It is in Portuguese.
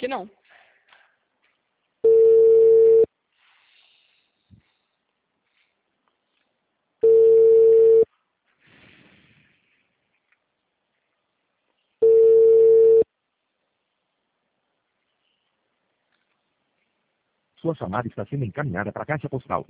que não. Sua chamada está sendo encaminhada para a caixa postal.